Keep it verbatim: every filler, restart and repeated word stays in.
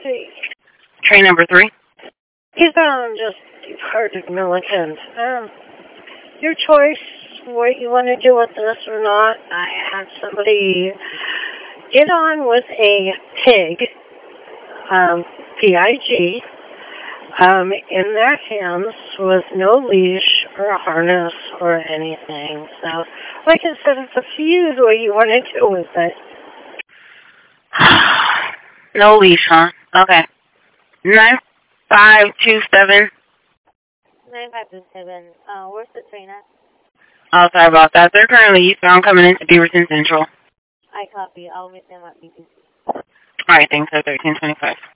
Hey. Train number three. Eastbound just departed Milliken. Um, your choice, what you want to do with this or not. I had somebody get on with a pig, um, P I G, um, in their hands with no leash or a harness or anything. So, like I said, it's up to you what you want to do with it. No leash, huh? Okay. Nine five two seven. Nine five two seven. Uh, where's the train at? Oh, sorry about that. They're currently eastbound coming into Beaverton Central. I copy. I'll meet them at B T C. All right, thanks. So thirteen twenty-five.